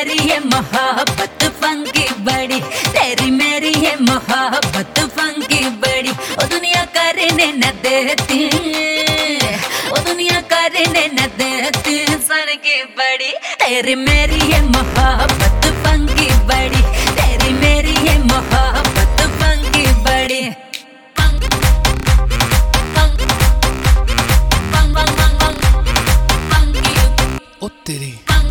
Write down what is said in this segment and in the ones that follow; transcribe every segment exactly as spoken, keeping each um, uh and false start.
मेरी है मोहब्बत फंकी बड़ी, तेरी मेरी है मोहब्बत फंकी बड़ी। ओ दुनिया करने न देती, ओ दुनिया करने न देती सन की बड़ी। तेरी मेरी है मोहब्बत फंकी बड़ी, तेरी मेरी है मोहब्बत फंकी बड़ी। ओ तेरी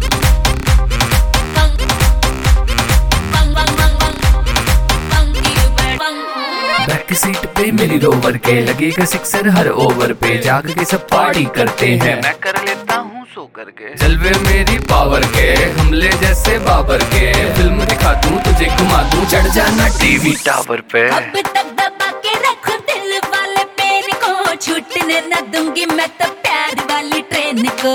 बैक सीट पे मेरी रोवर के लगेगा सिक्सर हर ओवर पे, जाग के सब पार्टी करते हैं, मैं कर लेता हूँ सो करके। जलवे मेरी पावर के हमले जैसे बाबर के, फिल्म दिखा दूँ तुझे घुमा दूँ, चढ़ जाना टीवी टावर पे। अब तक दबा के रखो दिल वाले पेन को, छूटने न दूंगी मैं तो प्यार वाली ट्रेन को।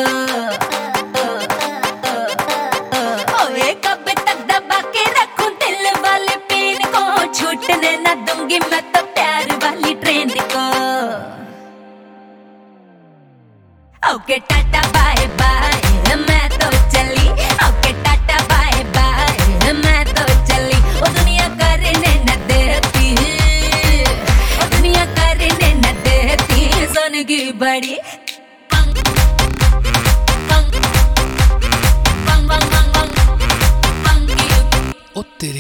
ओए कब तक दबा के रखूं दिल वाले पेन को, छूटने न दूंगी मैं तो प्यार वाली ट्रेन को। ओके टाटा बाय बाय मैं तो चली, ओके टाटा बाय बाय मैं तो चली। ओ दुनिया करने न देती, ओ दुनिया करने न देती सोने की बड़ी। ओ तेरी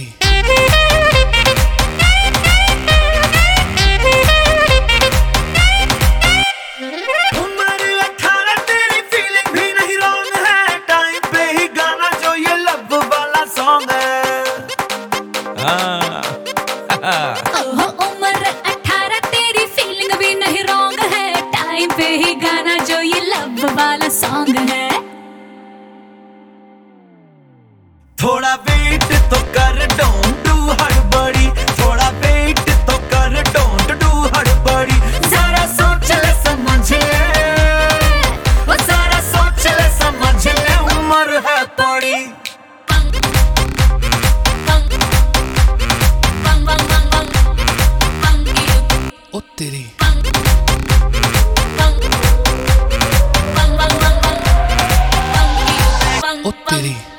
उम्र अठारह तेरी फीलिंग भी नहीं रॉन्ग है, टाइम पे ही गाना जो ये लव वाला सॉन्ग है। थोड़ा वेट तो कर डोंट डू हड़बड़ी, थोड़ा वेट तो कर डोंट डू हड़बड़ी। जरा सोच ले समझ ले, वो जरा सोच ले समझ ले, उम्र है थोड़ी। ओ तेरी ओ तेरी